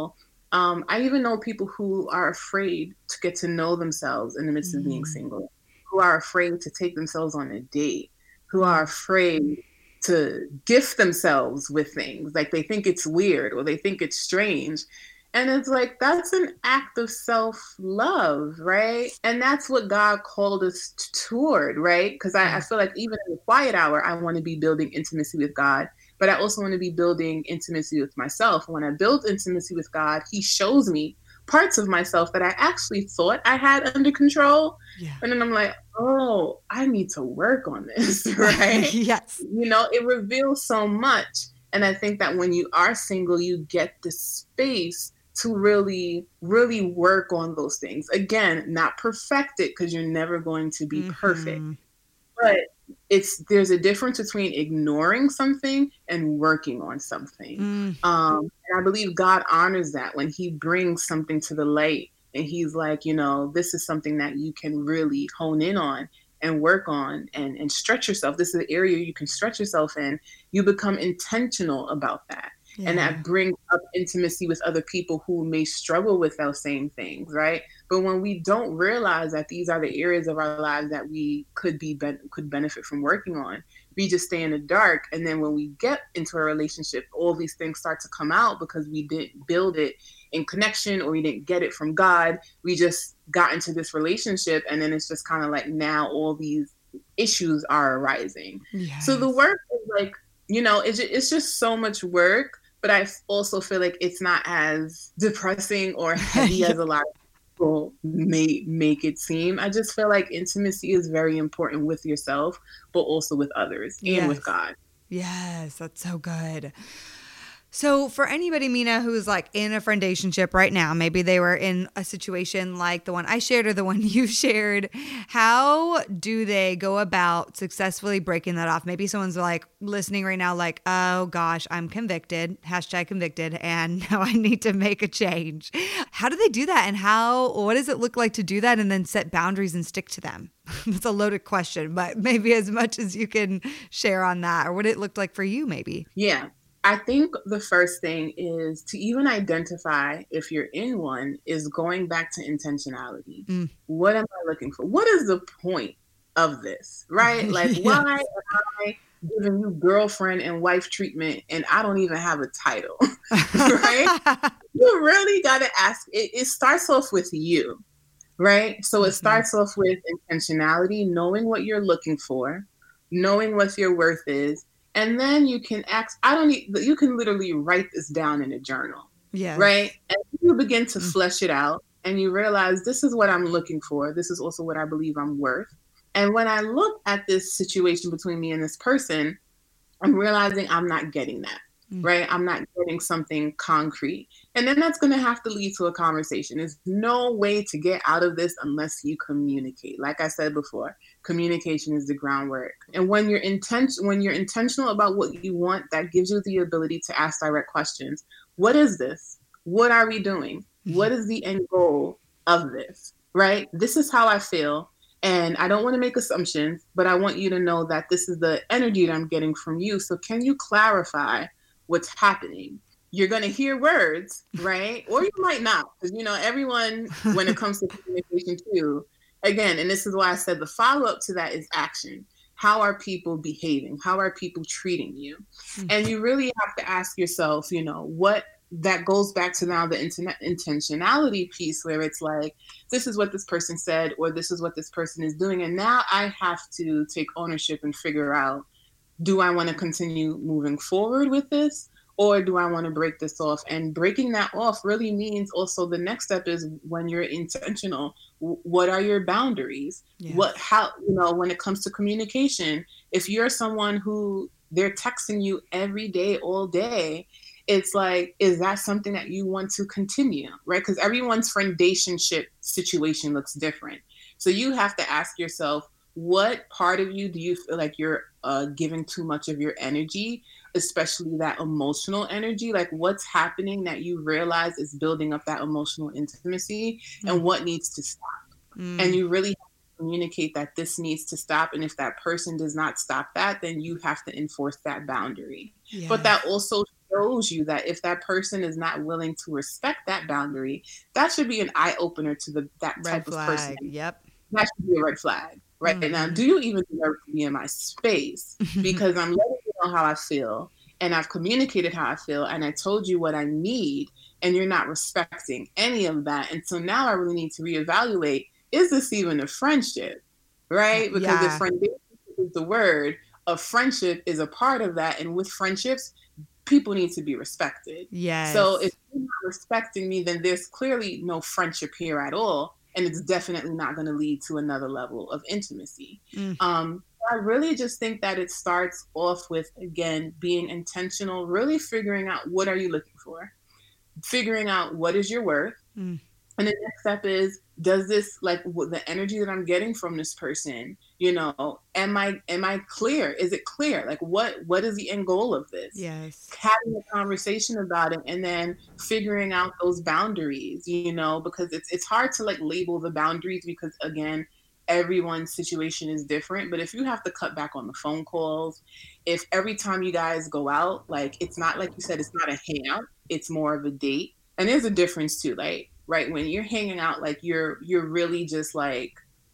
I even know people who are afraid to get to know themselves in the midst of being single, who are afraid to take themselves on a date, who are afraid to gift themselves with things. Like they think it's weird or they think it's strange. And it's like, that's an act of self-love, right? And that's what God called us toward, right? Because I feel like even in the quiet hour, I want to be building intimacy with God, but I also want to be building intimacy with myself. When I build intimacy with God, he shows me parts of myself that I actually thought I had under control. Yeah. And then I'm like, oh, I need to work on this, right? Yes. You know, it reveals so much. And I think that when you are single, you get the space to really, really work on those things. Again, not perfect it, because you're never going to be perfect. But there's a difference between ignoring something and working on something. And I believe God honors that when he brings something to the light and he's like, you know, this is something that you can really hone in on and work on and stretch yourself. This is an area you can stretch yourself in. You become intentional about that. Yeah. And that brings up intimacy with other people who may struggle with those same things, right? But when we don't realize that these are the areas of our lives that we could benefit from working on, we just stay in the dark. And then when we get into a relationship, all these things start to come out because we didn't build it in connection, or we didn't get it from God. We just got into this relationship, and then it's just kind of like now all these issues are arising. Yes. So the work is like, you know, it's just so much work. But I also feel like it's not as depressing or heavy as a lot of people may make it seem. I just feel like intimacy is very important with yourself, but also with others and with God. Yes, that's so good. So for anybody, Mina, who's like in a friendationship right now, maybe they were in a situation like the one I shared or the one you shared, how do they go about successfully breaking that off? Maybe someone's like listening right now like, oh gosh, I'm convicted, #convicted, and now I need to make a change. How do they do that? And what does it look like to do that and then set boundaries and stick to them? That's a loaded question, but maybe as much as you can share on that, or what it looked like for you maybe. Yeah. I think the first thing is to even identify if you're in one is going back to intentionality. What am I looking for? What is the point of this, right? Like, why am I giving you girlfriend and wife treatment and I don't even have a title, right? You really got to ask. It starts off with you, right? So it starts off with intentionality, knowing what you're looking for, knowing what your worth is. And then you can you can literally write this down in a journal, right? And you begin to flesh it out and you realize this is what I'm looking for. This is also what I believe I'm worth. And when I look at this situation between me and this person, I'm realizing I'm not getting that, right? I'm not getting something concrete. And then that's going to have to lead to a conversation. There's no way to get out of this unless you communicate. Like I said before, communication is the groundwork. And when you're intentional about what you want, that gives you the ability to ask direct questions. What is this? What are we doing? What is the end goal of this, right? This is how I feel. And I don't want to make assumptions, but I want you to know that this is the energy that I'm getting from you. So can you clarify what's happening? You're going to hear words, right? Or you might not, because, you know, everyone, when it comes to communication too, again, and this is why I said the follow-up to that is action. How are people behaving? How are people treating you? And you really have to ask yourself, you know, what that goes back to now the intentionality piece where it's like, this is what this person said, or this is what this person is doing. And now I have to take ownership and figure out, do I want to continue moving forward with this? Or do I want to break this off? And breaking that off really means also the next step is when you're intentional, what are your boundaries? Yes. When it comes to communication, if you're someone who they're texting you every day, all day, it's like, is that something that you want to continue, right? Because everyone's friendationship situation looks different. So you have to ask yourself, what part of you do you feel like you're giving too much of your energy, especially that emotional energy? Like what's happening that you realize is building up that emotional intimacy and what needs to stop? And you really have to communicate that this needs to stop. And if that person does not stop that, then you have to enforce that boundary. Yes. But that also shows you that if that person is not willing to respect that boundary, that should be an eye opener to that type of person. Yep. That should be a red flag. Right now, do you even deserve to be in my space? Because I'm letting you know how I feel, and I've communicated how I feel, and I told you what I need, and you're not respecting any of that. And so now I really need to reevaluate, is this even a friendship? Right? Because if friendship is the word, a friendship is a part of that. And with friendships, people need to be respected. Yes. So if you're not respecting me, then there's clearly no friendship here at all. And it's definitely not going to lead to another level of intimacy. I really just think that it starts off with, again, being intentional, really figuring out what are you looking for, figuring out what is your worth. And the next step is, does this, like, the energy that I'm getting from this person, you know, am I clear? Is it clear? Like, what is the end goal of this? Yes. Having a conversation about it, and then figuring out those boundaries, you know, because it's hard to, like, label the boundaries, because, again, everyone's situation is different. But if you have to cut back on the phone calls, if every time you guys go out, like, it's not, like you said, it's not a hangout, it's more of a date. And there's a difference too, like, right, when you're hanging out, like, you're really just like,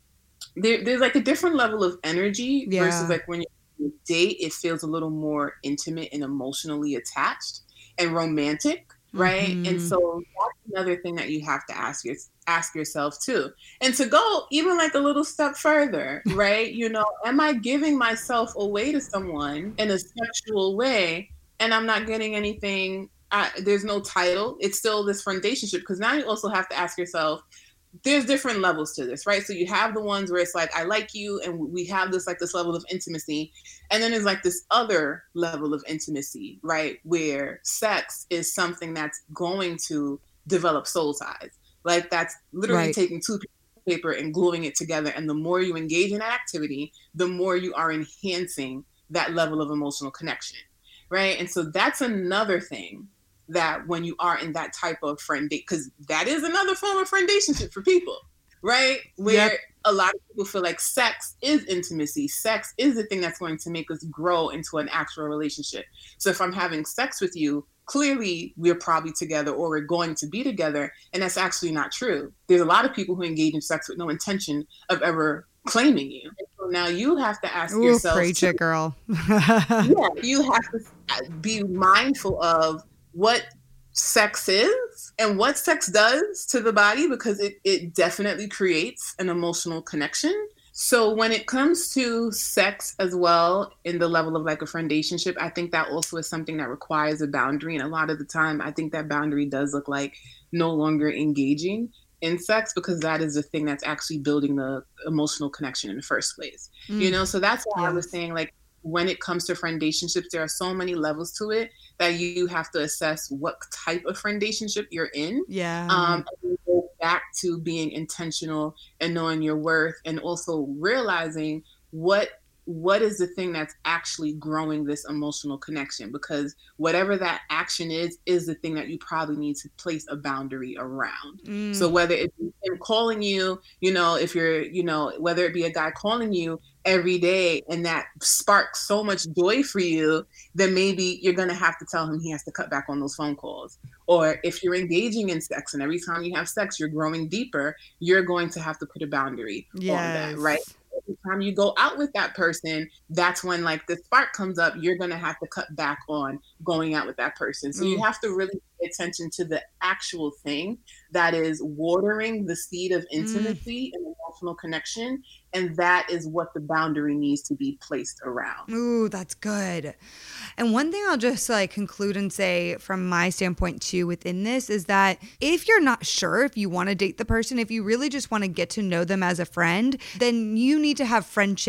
there's like a different level of energy versus like when you date, it feels a little more intimate and emotionally attached and romantic, right? And so that's another thing that you have to ask yourself too. And to go even like a little step further, right? You know, am I giving myself away to someone in a sexual way, and I'm not getting anything? There's no title. It's still this friendationship, because now you also have to ask yourself, there's different levels to this, right? So you have the ones where it's like, I like you, and we have this, like, this level of intimacy. And then there's like this other level of intimacy, right? Where sex is something that's going to develop soul ties. Like, that's literally taking two pieces of paper and gluing it together. And the more you engage in that activity, the more you are enhancing that level of emotional connection, right? And so that's another thing that when you are in that type of friend date, because that is another form of friendationship for people, right? Where a lot of people feel like sex is intimacy. Sex is the thing that's going to make us grow into an actual relationship. So if I'm having sex with you, clearly we're probably together, or we're going to be together. And that's actually not true. There's a lot of people who engage in sex with no intention of ever claiming you. And so now you have to ask yourself, preach it, girl. You have to be mindful of what sex is and what sex does to the body, because it definitely creates an emotional connection. So when it comes to sex as well, in the level of like a friendationship, I think that also is something that requires a boundary. And a lot of the time, I think that boundary does look like no longer engaging in sex, because that is the thing that's actually building the emotional connection in the first place. You know, so that's why I was saying, like, when it comes to friendationships, there are so many levels to it that you have to assess what type of friendationship you're in. And go back to being intentional and knowing your worth, and also realizing what is the thing that's actually growing this emotional connection, because whatever that action is the thing that you probably need to place a boundary around. So whether it's him calling you, you know, if you're, you know, whether it be a guy calling you every day and that sparks so much joy for you, then maybe you're going to have to tell him he has to cut back on those phone calls. Or if you're engaging in sex and every time you have sex, you're growing deeper, you're going to have to put a boundary on that, right? Every time you go out with that person, that's when, like, the spark comes up, you're going to have to cut back on going out with that person. So you have to really pay attention to the actual thing that is watering the seed of intimacy and emotional connection. And that is what the boundary needs to be placed around. Ooh, that's good. And one thing I'll just like conclude and say from my standpoint too within this is that if you're not sure if you want to date the person, if you really just want to get to know them as a friend, then you need to have friendship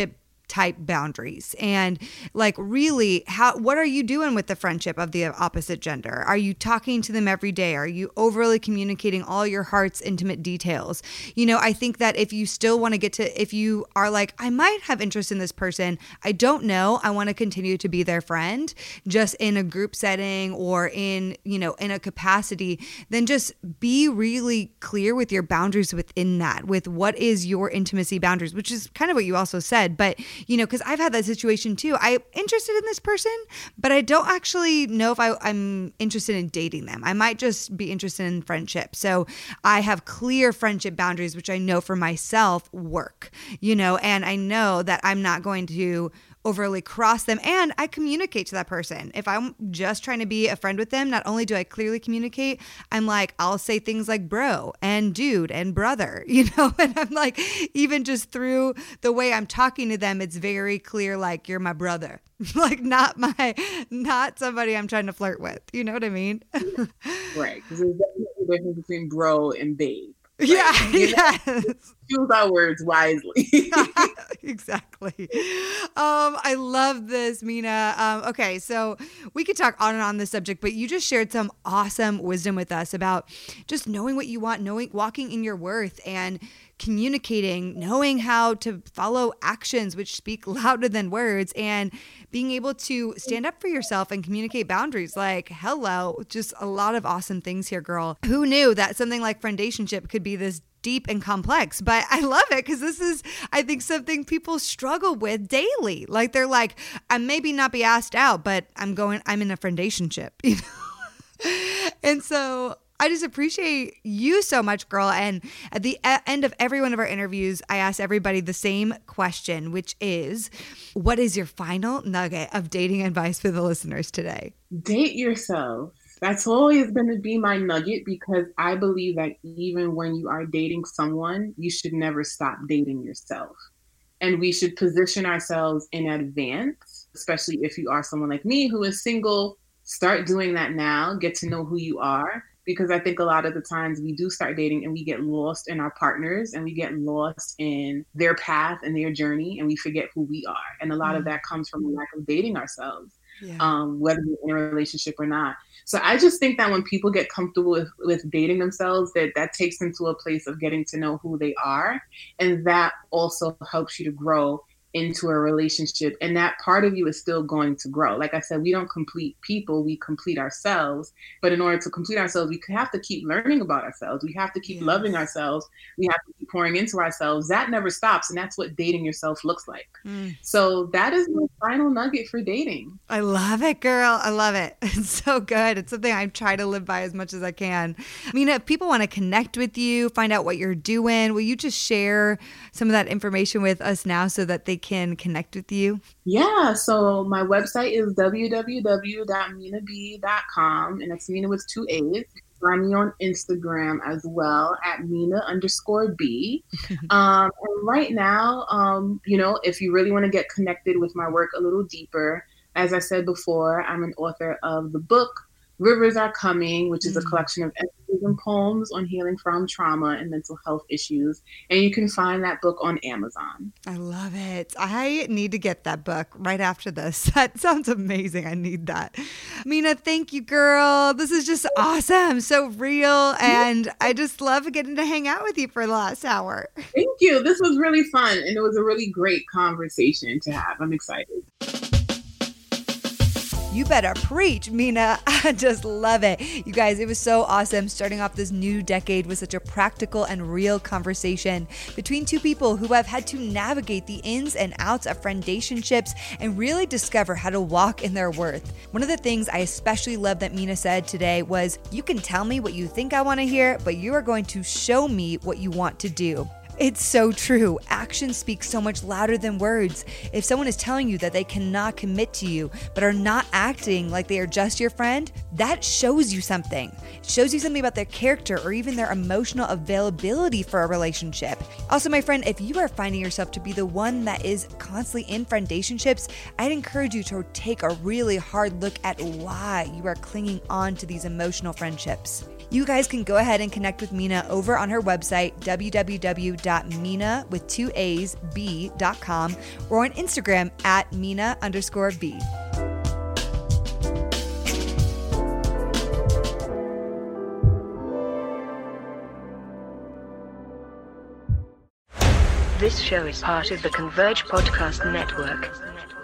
type boundaries, and like really what are you doing with the friendship of the opposite gender? Are you talking to them every day? Are you overly communicating all your heart's intimate details? I think that if you still want to if you are like, I might have interest in this person, I don't know, I want to continue to be their friend just in a group setting or in a capacity, then just be really clear with your boundaries within that, with what is your intimacy boundaries, which is kind of what you also said. But because I've had that situation too. I'm interested in this person, but I don't actually know if I'm interested in dating them. I might just be interested in friendship. So I have clear friendship boundaries, which I know for myself work, and I know that I'm not going to overly cross them, and I communicate to that person. If I'm just trying to be a friend with them, not only do I clearly communicate, I'm like, I'll say things like bro and dude and brother, and I'm like, even just through the way I'm talking to them, it's very clear, like, you're my brother, like not somebody I'm trying to flirt with. You know what I mean? Right. Because there's definitely a difference between bro and babe. Right? Yeah. Yes. Choose our words wisely. Exactly. I love this, Mina. Okay, so we could talk on and on this subject, but you just shared some awesome wisdom with us about just knowing what you want, walking in your worth, and communicating, knowing how to follow actions which speak louder than words, and being able to stand up for yourself and communicate boundaries. Like, hello, just a lot of awesome things here, girl. Who knew that something like friendationship could be this deep and complex? But I love it because this is, I think, something people struggle with daily. Like, they're like, I maybe not be asked out, but I'm in a friendationship, And so I just appreciate you so much, girl. And at the end of every one of our interviews, I ask everybody the same question, which is, what is your final nugget of dating advice for the listeners today? Date yourself. That's always going to be my nugget, because I believe that even when you are dating someone, you should never stop dating yourself. And we should position ourselves in advance, especially if you are someone like me who is single. Start doing that now. Get to know who you are. Because I think a lot of the times we do start dating and we get lost in our partners, and we get lost in their path and their journey, and we forget who we are. And a lot of that comes from a lack of dating ourselves, whether we're in a relationship or not. So I just think that when people get comfortable with dating themselves, that takes them to a place of getting to know who they are. And that also helps you to grow into a relationship, and that part of you is still going to grow. Like I said, we don't complete people, we complete ourselves. But in order to complete ourselves, we have to keep learning about ourselves. We have to keep loving ourselves. We have to keep pouring into ourselves. That never stops, and that's what dating yourself looks like. So that is my final nugget for dating. I love it, girl. I love it. It's so good. It's something I try to live by as much as I can. I mean, if people want to connect with you, find out what you're doing, will you just share some of that information with us now so that they can connect with you? Yeah, so my website is www.minab.com, and it's Mina with 2 A's. Find me on Instagram as well at Mina_B. And right now, if you really want to get connected with my work a little deeper, as I said before, I'm an author of the book Rivers Are Coming, which is a collection of essays and poems on healing from trauma and mental health issues. And you can find that book on Amazon. I love it. I need to get that book right after this. That sounds amazing. I need that. Mina, thank you, girl. This is just awesome. So real. And I just love getting to hang out with you for the last hour. Thank you. This was really fun. And it was a really great conversation to have. I'm excited. You better preach, Mina. I just love it. You guys, it was so awesome starting off this new decade with such a practical and real conversation between two people who have had to navigate the ins and outs of friendationships and really discover how to walk in their worth. One of the things I especially love that Mina said today was, you can tell me what you think I want to hear, but you are going to show me what you want to do. It's so true. Actions speak so much louder than words. If someone is telling you that they cannot commit to you, but are not acting like they are just your friend, that shows you something. It shows you something about their character or even their emotional availability for a relationship. Also, my friend, if you are finding yourself to be the one that is constantly in friendationships, I'd encourage you to take a really hard look at why you are clinging on to these emotional friendships. You guys can go ahead and connect with Mina over on her website, www.mina.com, or on Instagram at Mina_V. This show is part of the Converge Podcast Network.